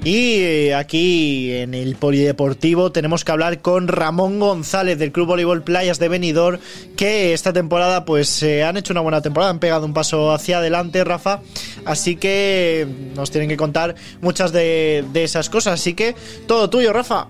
Y aquí en el Polideportivo tenemos que hablar con Ramón González del Club Voleibol Playas de Benidorm, que esta temporada pues han hecho una buena temporada, han pegado un paso hacia adelante, Rafa, así que nos tienen que contar muchas de esas cosas, así que todo tuyo, Rafa.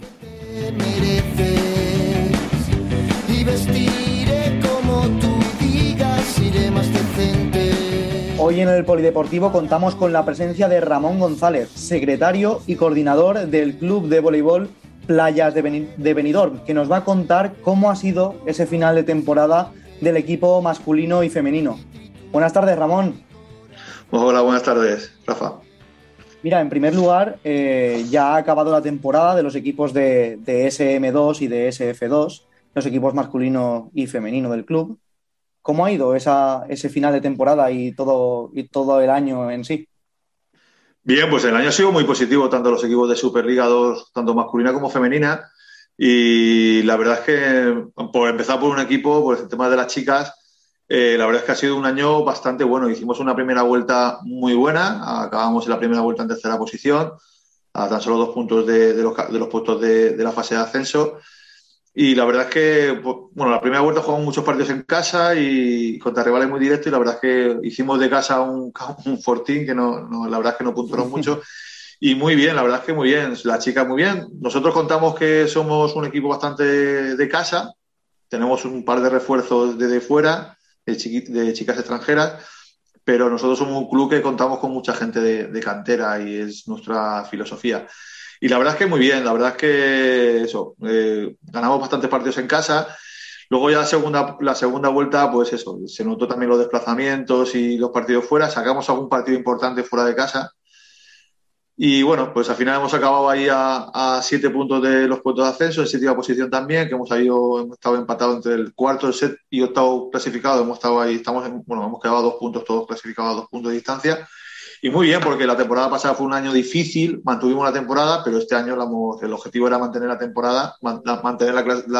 Hoy en el Polideportivo contamos con la presencia de Ramón González, secretario y coordinador del Club de Voleibol Playas de Benidorm, que nos va a contar cómo ha sido ese final de temporada del equipo masculino y femenino. Buenas tardes, Ramón. Hola, buenas tardes, Rafa. Mira, en primer lugar, ya ha acabado la temporada de los equipos de SM2 y de SF2, los equipos masculino y femenino del club. ¿Cómo ha ido ese final de temporada y todo el año en sí? Bien, pues el año ha sido muy positivo, tanto los equipos de Superliga 2, tanto masculina como femenina. Y la verdad es que, por empezar por un equipo, por el tema de las chicas, la verdad es que ha sido un año bastante bueno. Hicimos una primera vuelta muy buena, acabamos en la primera vuelta en tercera posición, a tan solo 2 puntos de los puestos de la fase de ascenso. Y la verdad es que, bueno, la primera vuelta jugamos muchos partidos en casa y contra rivales muy directos, y la verdad es que hicimos de casa un fortín que la verdad es que no puntuaron mucho. Y muy bien, la verdad es que muy bien, las chicas muy bien. Nosotros contamos que somos un equipo bastante de casa, tenemos un par de refuerzos desde fuera, de chicas extranjeras, pero nosotros somos un club que contamos con mucha gente de cantera y es nuestra filosofía. Y la verdad es que muy bien, la verdad es que eso, ganamos bastantes partidos en casa. Luego ya la segunda vuelta, pues eso, se notó también los desplazamientos y los partidos fuera, sacamos algún partido importante fuera de casa. Y bueno, pues al final hemos acabado ahí a 7 puntos de los puestos de ascenso, en 7ª posición también, que hemos estado empatados entre el cuarto, el set y octavo clasificado. Hemos estado ahí, hemos quedado a 2 puntos, todos clasificados a 2 puntos de distancia. Y muy bien, porque la temporada pasada fue un año difícil, mantuvimos la temporada, pero este año el objetivo era mantener la temporada, mantener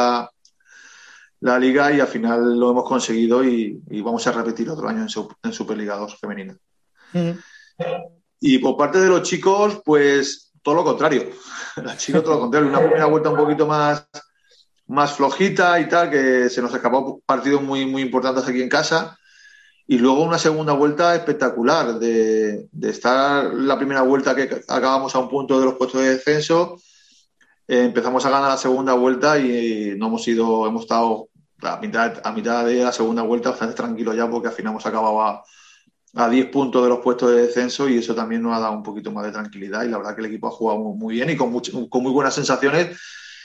la liga, y al final lo hemos conseguido y vamos a repetir otro año en Superliga 2 femenina. Uh-huh. Y por parte de los chicos, pues todo lo contrario. Los chicos todo lo contrario, una primera vuelta un poquito más flojita y tal, que se nos escapó partidos muy, muy importantes aquí en casa. Y luego una segunda vuelta espectacular, de estar la primera vuelta que acabamos a 1 punto de los puestos de descenso, empezamos a ganar la segunda vuelta y hemos estado a mitad de la segunda vuelta bastante tranquilos ya, porque al final hemos acabado a 10 puntos de los puestos de descenso, y eso también nos ha dado un poquito más de tranquilidad, y la verdad que el equipo ha jugado muy bien y con muy buenas sensaciones,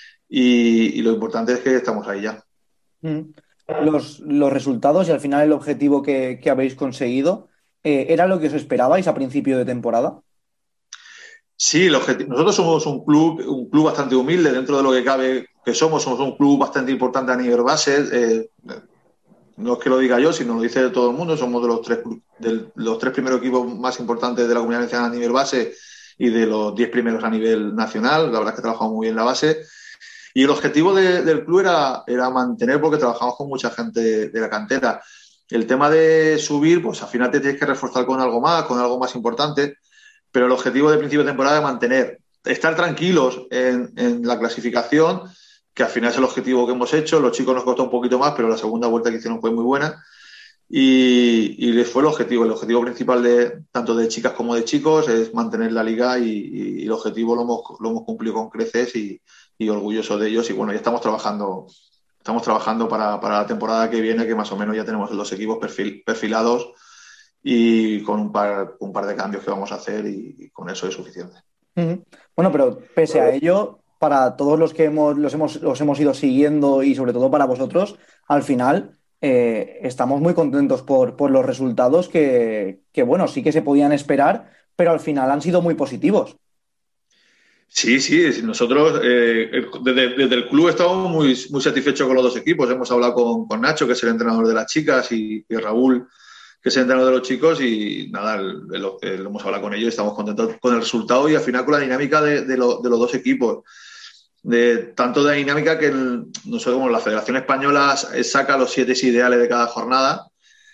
y lo importante es que estamos ahí ya. Los resultados y al final el objetivo que habéis conseguido, ¿era lo que os esperabais a principio de temporada? Sí, nosotros somos un club bastante humilde dentro de lo que cabe que somos un club bastante importante a nivel base. No es que lo diga yo, sino lo dice todo el mundo. Somos de los 3 primeros equipos más importantes de la Comunidad Valenciana a nivel base y de los 10 primeros a nivel nacional. La verdad es que trabajamos muy bien la base. Y el objetivo del club era mantener, porque trabajamos con mucha gente de la cantera. El tema de subir, pues al final te tienes que reforzar con algo más importante, pero el objetivo de principio de temporada es mantener, estar tranquilos en la clasificación, que al final es el objetivo que hemos hecho. Los chicos nos costó un poquito más, pero la segunda vuelta que hicieron fue muy buena. Y les fue el objetivo principal tanto de chicas como de chicos es mantener la liga, y el objetivo lo hemos cumplido con creces, y orgulloso de ellos. Y bueno, ya estamos trabajando para la temporada que viene, que más o menos ya tenemos los equipos perfilados, y con un par de cambios que vamos a hacer, y con eso es suficiente. Uh-huh. Bueno, pero pese a ello, para todos los que los hemos ido siguiendo, y sobre todo para vosotros, al final estamos muy contentos por los resultados que, bueno, sí que se podían esperar, pero al final han sido muy positivos. Sí, nosotros desde el club estamos muy, muy satisfechos con los 2 equipos. Hemos hablado con Nacho, que es el entrenador de las chicas, y Raúl, que es el entrenador de los chicos, y nada, lo hemos hablado con ellos y estamos contentos con el resultado, y al final con la dinámica de los 2 equipos. Tanto de dinámica que nosotros, como la Federación Española saca los 7 ideales de cada jornada,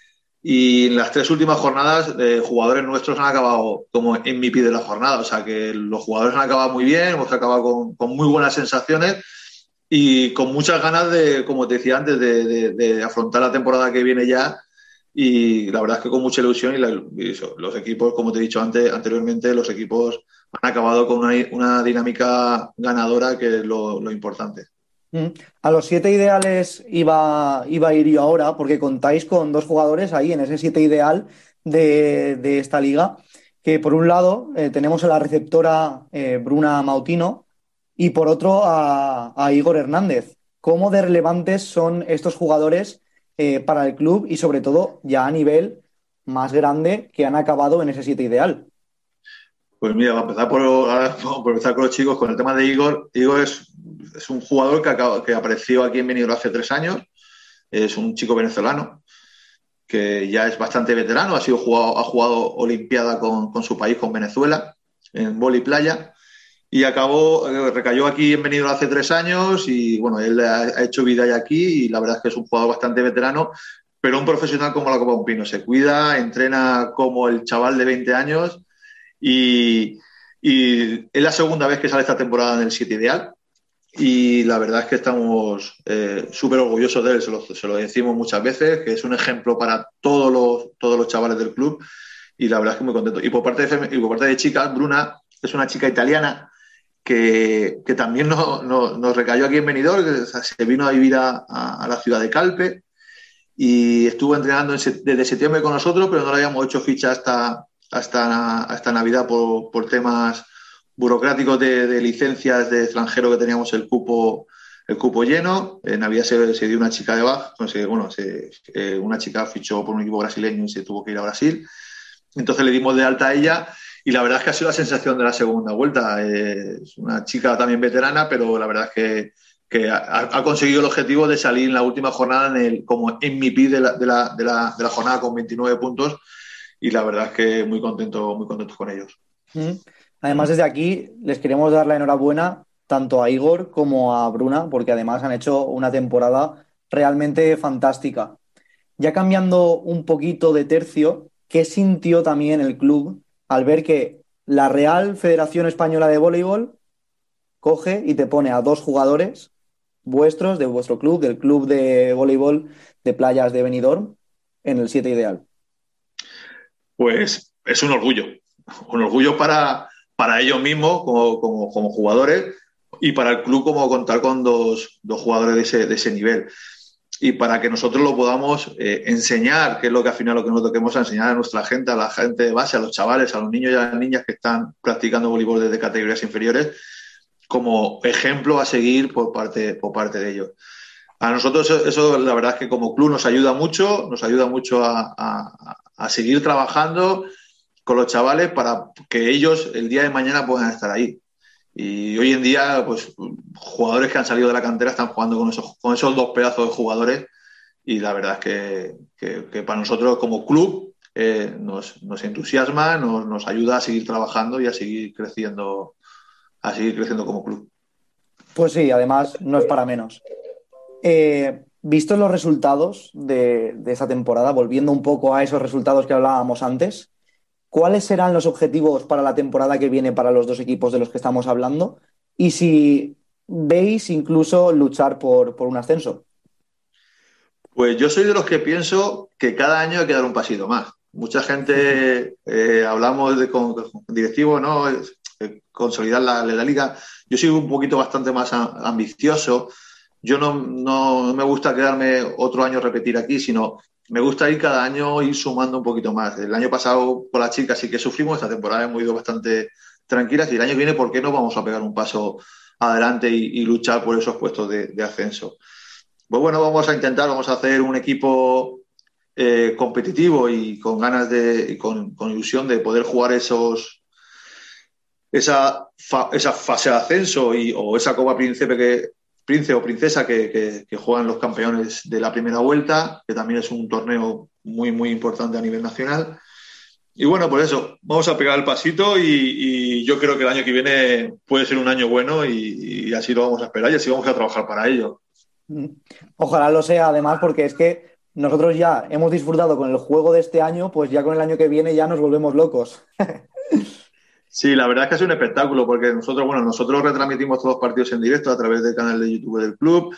Y en las 3 últimas jornadas, jugadores nuestros han acabado como MVP de la jornada. O sea que los jugadores han acabado muy bien, hemos acabado con muy buenas sensaciones y con muchas ganas de, como te decía antes, de afrontar la temporada que viene ya. Y la verdad es que con mucha ilusión y eso, los equipos, como te he dicho anteriormente, los equipos han acabado con una dinámica ganadora, que es lo importante. A los 7 ideales iba a ir yo ahora, porque contáis con 2 jugadores ahí en ese 7 ideal de esta liga, que por un lado tenemos a la receptora Bruna Mautino y por otro a Igor Hernández. ¿Cómo de relevantes son estos jugadores para el club y sobre todo ya a nivel más grande que han acabado en ese 7 ideal? Pues mira, por empezar con los chicos, con el tema de Igor. Igor es un jugador que apareció aquí en Benidorm hace 3 años. Es un chico venezolano que ya es bastante veterano. Ha jugado Olimpiada con su país, con Venezuela, en vóley playa. Y recayó aquí en Benidorm hace 3 años y bueno, él ha hecho vida ya aquí y la verdad es que es un jugador bastante veterano, pero un profesional como la copa de un pino. Se cuida, entrena como el chaval de 20 años y, y es la segunda vez que sale esta temporada en el 7 ideal y la verdad es que estamos súper orgullosos de él, se lo decimos muchas veces, que es un ejemplo para todos los chavales del club y la verdad es que muy contento. Y por parte de chicas, Bruna es una chica italiana que también nos recayó aquí en Benidorm, o sea, se vino a vivir a la ciudad de Calpe y estuvo entrenando desde septiembre con nosotros, pero no le habíamos hecho ficha hasta Navidad por temas burocráticos de licencias de extranjero que teníamos el cupo lleno. En Navidad se dio una chica de baja, una chica fichó por un equipo brasileño y se tuvo que ir a Brasil. Entonces le dimos de alta a ella y la verdad es que ha sido la sensación de la segunda vuelta. Es una chica también veterana, pero la verdad es que ha conseguido el objetivo de salir en la última jornada como MVP de la jornada con 29 puntos y la verdad es que muy contentos con ellos. Además, desde aquí les queremos dar la enhorabuena tanto a Igor como a Bruna, porque además han hecho una temporada realmente fantástica. Ya cambiando un poquito de tercio, ¿qué sintió también el club al ver que la Real Federación Española de Voleibol coge y te pone a 2 jugadores vuestros, de vuestro club, del club de voleibol de Playas de Benidorm, en el 7 ideal? Pues es un orgullo para ellos mismos como jugadores y para el club como contar con dos jugadores de ese nivel. Y para que nosotros lo podamos enseñar, que es lo que al final lo que nosotros queremos enseñar a nuestra gente, a la gente de base, a los chavales, a los niños y a las niñas que están practicando voleibol desde categorías inferiores, como ejemplo a seguir por parte de ellos. A nosotros eso la verdad es que como club nos ayuda mucho a seguir trabajando con los chavales para que ellos el día de mañana puedan estar ahí. Y hoy en día, pues, jugadores que han salido de la cantera están jugando con esos 2 pedazos de jugadores y la verdad es que para nosotros como club nos entusiasma, nos ayuda a seguir trabajando y a seguir creciendo como club. Pues sí, además no es para menos. Visto los resultados de esa temporada, volviendo un poco a esos resultados que hablábamos antes, ¿cuáles serán los objetivos para la temporada que viene para los 2 equipos de los que estamos hablando? Y si veis incluso luchar por un ascenso. Pues yo soy de los que pienso que cada año hay que dar un pasito más. Mucha gente hablamos con directivos, ¿no? Consolidar la liga. Yo soy un poquito bastante más ambicioso. Yo no me gusta quedarme otro año repetir aquí, sino me gusta ir cada año ir sumando un poquito más. El año pasado con las chicas sí que sufrimos, esta temporada hemos ido bastante tranquilas y el año que viene, ¿por qué no vamos a pegar un paso adelante y luchar por esos puestos de ascenso? Pues bueno, vamos a hacer un equipo competitivo y con ganas y con ilusión de poder jugar esa fase de ascenso o esa Copa Príncipe o Princesa que juegan los campeones de la primera vuelta, que también es un torneo muy, muy importante a nivel nacional. Y bueno, pues eso, vamos a pegar el pasito y yo creo que el año que viene puede ser un año bueno y así lo vamos a esperar y así vamos a trabajar para ello. Ojalá lo sea, además, porque es que nosotros ya hemos disfrutado con el juego de este año, pues ya con el año que viene ya nos volvemos locos. Sí, la verdad es que es un espectáculo porque nosotros retransmitimos todos los partidos en directo a través del canal de YouTube del club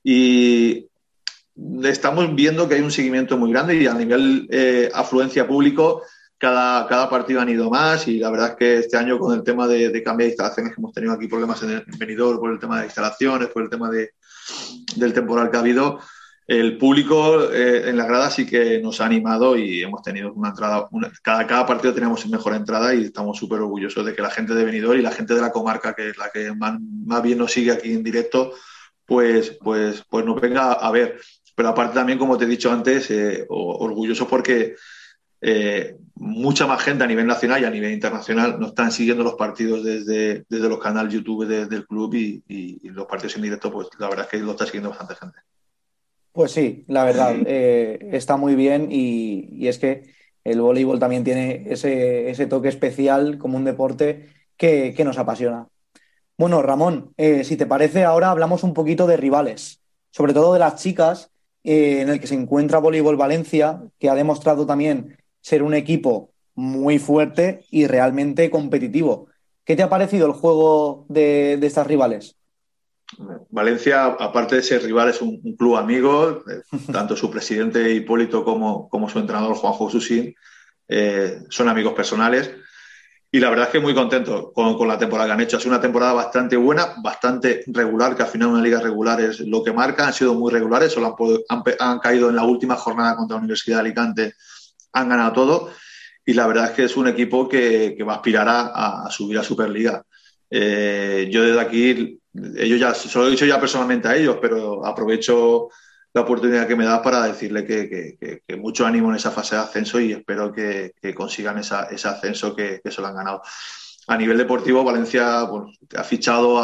y estamos viendo que hay un seguimiento muy grande y a nivel afluencia público cada partido han ido más y la verdad es que este año con el tema de cambio de instalaciones que hemos tenido aquí problemas en Benidorm por el tema de instalaciones, por el tema del temporal que ha habido, el público en la grada sí que nos ha animado y hemos tenido una entrada, cada partido tenemos mejor entrada y estamos súper orgullosos de que la gente de Benidorm y la gente de la comarca, que es la que más bien nos sigue aquí en directo, pues nos venga a ver. Pero aparte también, como te he dicho antes, orgulloso porque mucha más gente a nivel nacional y a nivel internacional nos están siguiendo los partidos desde los canales YouTube del club y los partidos en directo, pues la verdad es que lo está siguiendo bastante gente. Pues sí, la verdad, está muy bien y es que el voleibol también tiene ese toque especial como un deporte que nos apasiona. Bueno, Ramón, si te parece, ahora hablamos un poquito de rivales, sobre todo de las chicas, en el que se encuentra Voleibol Valencia, que ha demostrado también ser un equipo muy fuerte y realmente competitivo. ¿Qué te ha parecido el juego de estas rivales? Valencia, aparte de ser rival, es un club amigo, tanto su presidente Hipólito como su entrenador Juanjo Susín son amigos personales. Y la verdad es que muy contento con la temporada que han hecho. Ha sido una temporada bastante buena, bastante regular, que al final una liga regular es lo que marca. Han sido muy regulares, solo han caído en la última jornada contra la Universidad de Alicante, han ganado todo. Y la verdad es que es un equipo que va a aspirar a subir a Superliga. Yo desde aquí, se lo he dicho ya personalmente a ellos, pero aprovecho la oportunidad que me da para decirle que mucho ánimo en esa fase de ascenso y espero que consigan ese ascenso que se lo han ganado. A nivel deportivo, Valencia ha fichado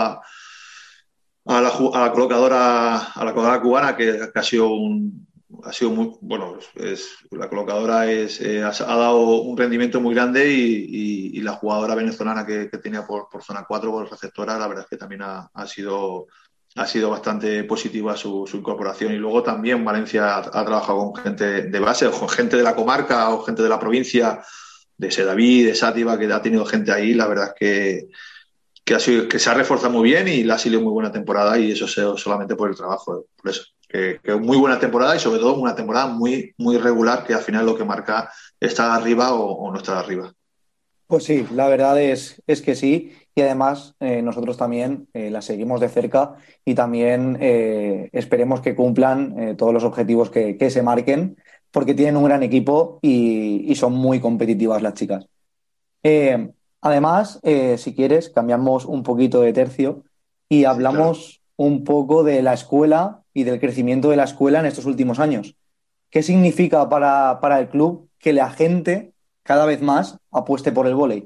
a la colocadora cubana, que ha sido muy bueno. La colocadora ha dado un rendimiento muy grande y la jugadora venezolana que tenía por zona 4 por receptora, la verdad es que también ha sido bastante positiva su incorporación. Y luego también Valencia ha trabajado con gente de base, o con gente de la comarca o gente de la provincia, de Sedaví, de Sátiva, que ha tenido gente ahí. La verdad es que se ha reforzado muy bien y le ha sido muy buena temporada y eso solamente por el trabajo. Por eso, que muy buena temporada y sobre todo una temporada muy, muy regular que al final lo que marca estar arriba o no estar arriba. Pues sí, la verdad es que sí, y además nosotros también la seguimos de cerca y también esperemos que cumplan todos los objetivos que se marquen, porque tienen un gran equipo y son muy competitivas las chicas. Además, si quieres, cambiamos un poquito de tercio y Sí, claro. hablamos un poco de la escuela y del crecimiento de la escuela en estos últimos años. ¿Qué significa para el club que la gente cada vez más apueste por el vóley?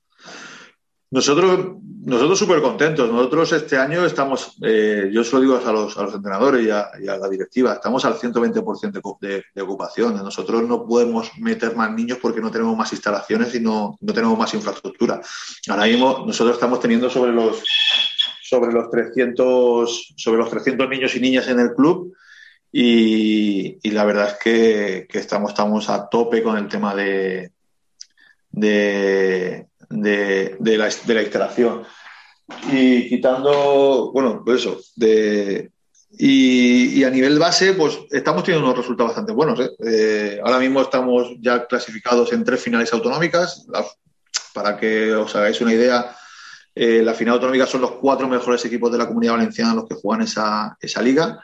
Nosotros súper contentos. Nosotros este año estamos, yo se lo digo a los entrenadores y a la directiva, estamos al 120% de ocupación. Nosotros no podemos meter más niños porque no tenemos más instalaciones y no tenemos más infraestructura. Ahora mismo nosotros estamos teniendo sobre los 300 niños y niñas en el club y la verdad es que estamos a tope con el tema de la instalación. Y quitando, bueno, pues eso, y a nivel base, pues estamos teniendo unos resultados bastante buenos. Ahora mismo estamos ya clasificados en 3 finales autonómicas. Para que os hagáis una idea, la final autonómica son los 4 mejores equipos de la Comunidad Valenciana los que juegan esa liga.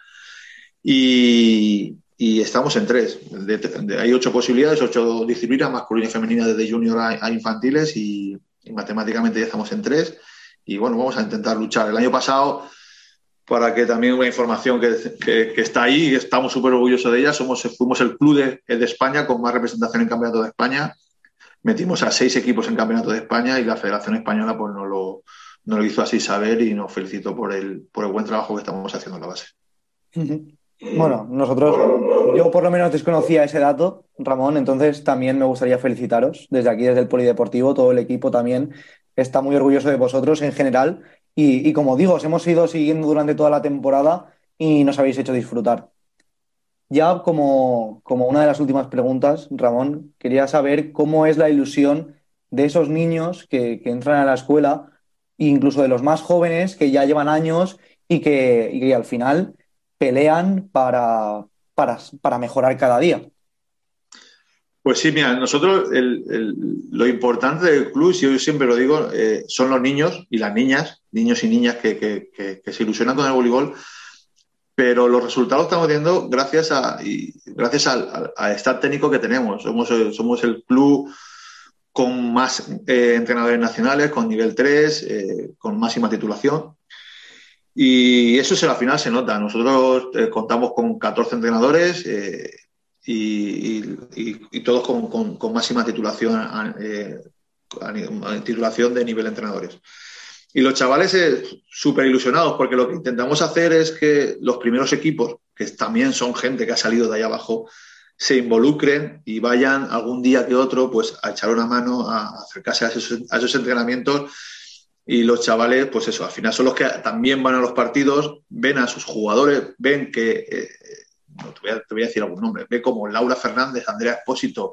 Y estamos en 3. Hay 8 posibilidades, 8 disciplinas, masculina y femenina, desde junior a infantiles, y matemáticamente ya estamos en 3. Y bueno, vamos a intentar luchar. El año pasado, para que también una información que está ahí y estamos súper orgullosos de ella, fuimos el club de España con más representación en Campeonato de España. Metimos a 6 equipos en Campeonato de España y la Federación Española pues no lo hizo así saber y nos felicitó por el buen trabajo que estamos haciendo en la base. Bueno, yo por lo menos desconocía ese dato, Ramón, entonces también me gustaría felicitaros desde aquí, desde el Polideportivo, todo el equipo también está muy orgulloso de vosotros en general y como digo, os hemos ido siguiendo durante toda la temporada y nos habéis hecho disfrutar. Ya como una de las últimas preguntas, Ramón, quería saber cómo es la ilusión de esos niños que entran a la escuela, e incluso de los más jóvenes que ya llevan años y que al final pelean para mejorar cada día. Pues sí, mira, nosotros lo importante del club, si yo siempre lo digo, son los niños y las niñas, niños y niñas que se ilusionan con el voleibol, pero los resultados estamos teniendo gracias al staff técnico que tenemos. Somos el club con más entrenadores nacionales, con nivel 3, con máxima titulación. Y eso al final se nota. Nosotros contamos con 14 entrenadores y todos con máxima titulación, titulación de nivel entrenadores. Y los chavales súper ilusionados porque lo que intentamos hacer es que los primeros equipos, que también son gente que ha salido de allá abajo, se involucren y vayan algún día que otro pues a echar una mano, a acercarse a esos entrenamientos. Y los chavales, pues eso, al final son los que también van a los partidos, ven a sus jugadores, ven que, no, te voy a decir algún nombre, ve como Laura Fernández, Andrea Espósito,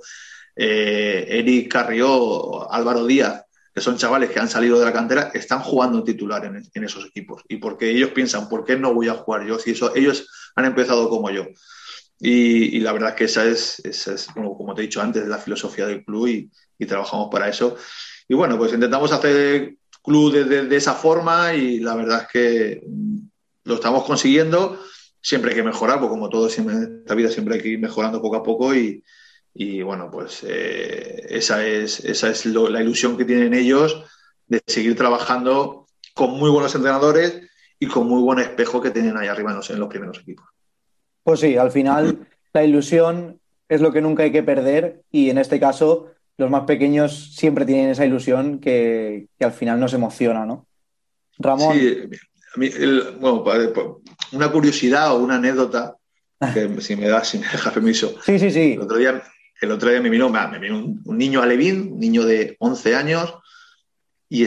Eric Carrió, Álvaro Díaz, que son chavales que han salido de la cantera, están jugando titular en esos equipos. Y porque ellos piensan, ¿por qué no voy a jugar yo? Si ellos han empezado como yo. Y la verdad es que esa es como te he dicho antes, la filosofía del club y trabajamos para eso. Y bueno, pues intentamos hacer club de esa forma y la verdad es que lo estamos consiguiendo. Siempre hay que mejorar, porque como todo siempre en esta vida siempre hay que ir mejorando poco a poco y bueno, pues esa es la ilusión que tienen ellos de seguir trabajando con muy buenos entrenadores y con muy buen espejo que tienen ahí arriba en los primeros equipos. Pues sí, al final la ilusión es lo que nunca hay que perder y en este caso los más pequeños siempre tienen esa ilusión que al final nos emociona, ¿no? Ramón. Sí, a mí, bueno, una curiosidad o una anécdota, que si me dejas permiso. Sí, sí, El sí. otro día, el otro día me vino un niño alevín, un niño de 11 años, y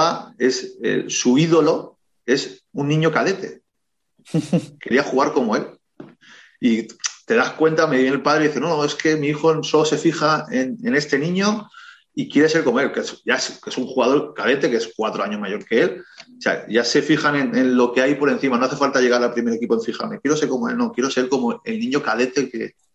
su ídolo es un niño cadete. Quería jugar como él. Y te das cuenta, me viene el padre y dice, no, es que mi hijo solo se fija en este niño y quiere ser como él, que es un jugador cadete, que es 4 años mayor que él. O sea, ya se fijan en lo que hay por encima. No hace falta llegar al primer equipo en fijarme. Quiero ser como él, no. Quiero ser como el niño cadete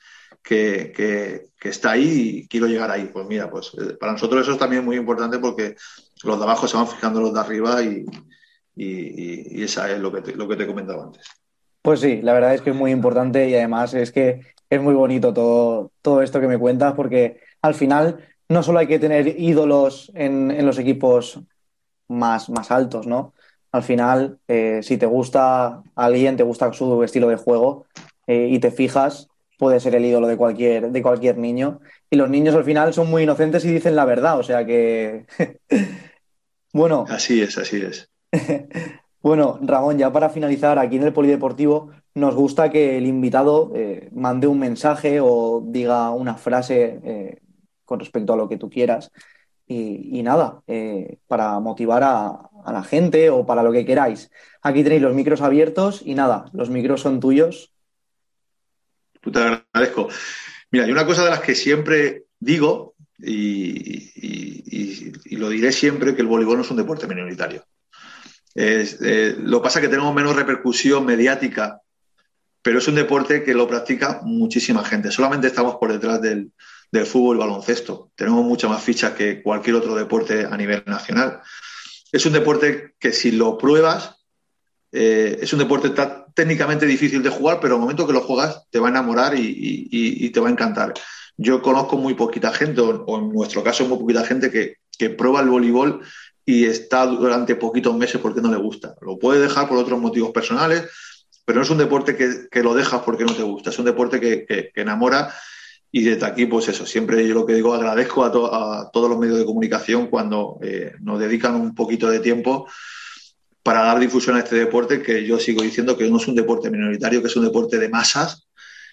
que está ahí y quiero llegar ahí. Pues mira, pues para nosotros eso es también muy importante porque los de abajo se van fijando en los de arriba y esa es lo que te comentaba antes. Pues sí, la verdad es que es muy importante y además es que es muy bonito todo esto que me cuentas porque al final no solo hay que tener ídolos en los equipos más altos, ¿no? Al final, si te gusta alguien, te gusta su estilo de juego y te fijas, puede ser el ídolo de cualquier niño. Y los niños al final son muy inocentes y dicen la verdad, o sea que, bueno. Así es, así es. Bueno, Ramón, ya para finalizar, aquí en el Polideportivo nos gusta que el invitado mande un mensaje o diga una frase con respecto a lo que tú quieras. Y nada, para motivar a la gente o para lo que queráis. Aquí tenéis los micros abiertos y nada, los micros son tuyos. Tú te agradezco. Mira, hay una cosa de las que siempre digo y lo diré siempre, que el voleibol no es un deporte minoritario. Lo que pasa es que tenemos menos repercusión mediática, pero es un deporte que lo practica muchísima gente. Solamente estamos por detrás del fútbol y baloncesto. Tenemos muchas más fichas que cualquier otro deporte a nivel nacional. Es un deporte que si lo pruebas, es un deporte técnicamente difícil de jugar, pero al momento que lo juegas te va a enamorar y te va a encantar. Yo conozco muy poquita gente, o en nuestro caso muy poquita gente que prueba el voleibol y está durante poquitos meses porque no le gusta. Lo puede dejar por otros motivos personales, pero no es un deporte que lo dejas porque no te gusta. Es un deporte que enamora y desde aquí, pues eso, siempre yo lo que digo, agradezco a todos los medios de comunicación cuando nos dedican un poquito de tiempo para dar difusión a este deporte, que yo sigo diciendo que no es un deporte minoritario, que es un deporte de masas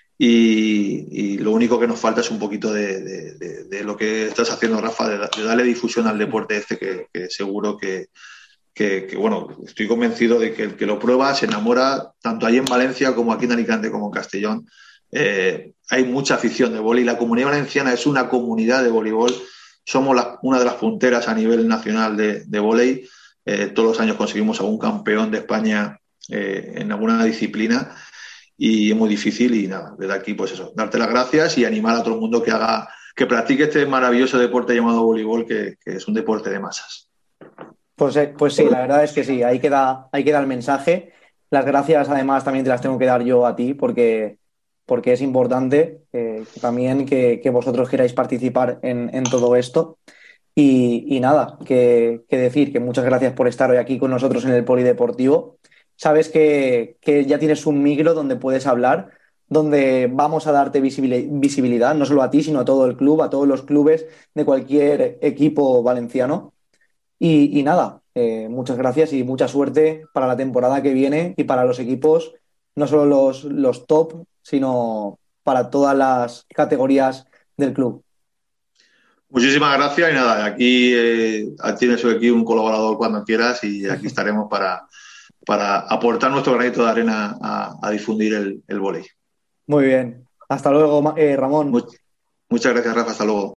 y lo único que nos falta es un poquito de lo que estás haciendo, Rafa, de darle difusión al deporte este que seguro que, bueno, estoy convencido de que el que lo prueba se enamora tanto ahí en Valencia como aquí en Alicante como en Castellón. hay mucha afición de vóley. La Comunidad Valenciana es una comunidad de voleibol. Somos una de las punteras a nivel nacional de vóley. Todos los años conseguimos algún campeón de España en alguna disciplina y es muy difícil. Y nada, desde aquí, pues eso, darte las gracias y animar a todo el mundo que practique este maravilloso deporte llamado voleibol, que es un deporte de masas. Pues sí, la verdad es que sí, ahí queda el mensaje. Las gracias además también te las tengo que dar yo a ti porque es importante también que vosotros queráis participar en todo esto. Y nada, que decir que muchas gracias por estar hoy aquí con nosotros en el Polideportivo. Sabes que ya tienes un micro donde puedes hablar, donde vamos a darte visibilidad, no solo a ti, sino a todo el club, a todos los clubes de cualquier equipo valenciano. Y nada, muchas gracias y mucha suerte para la temporada que viene y para los equipos, no solo los top, sino para todas las categorías del club. Muchísimas gracias y nada, aquí tienes aquí un colaborador cuando quieras y aquí estaremos para aportar nuestro granito de arena a difundir el vóley. Muy bien. Hasta luego, Ramón. Muchas gracias, Rafa. Hasta luego.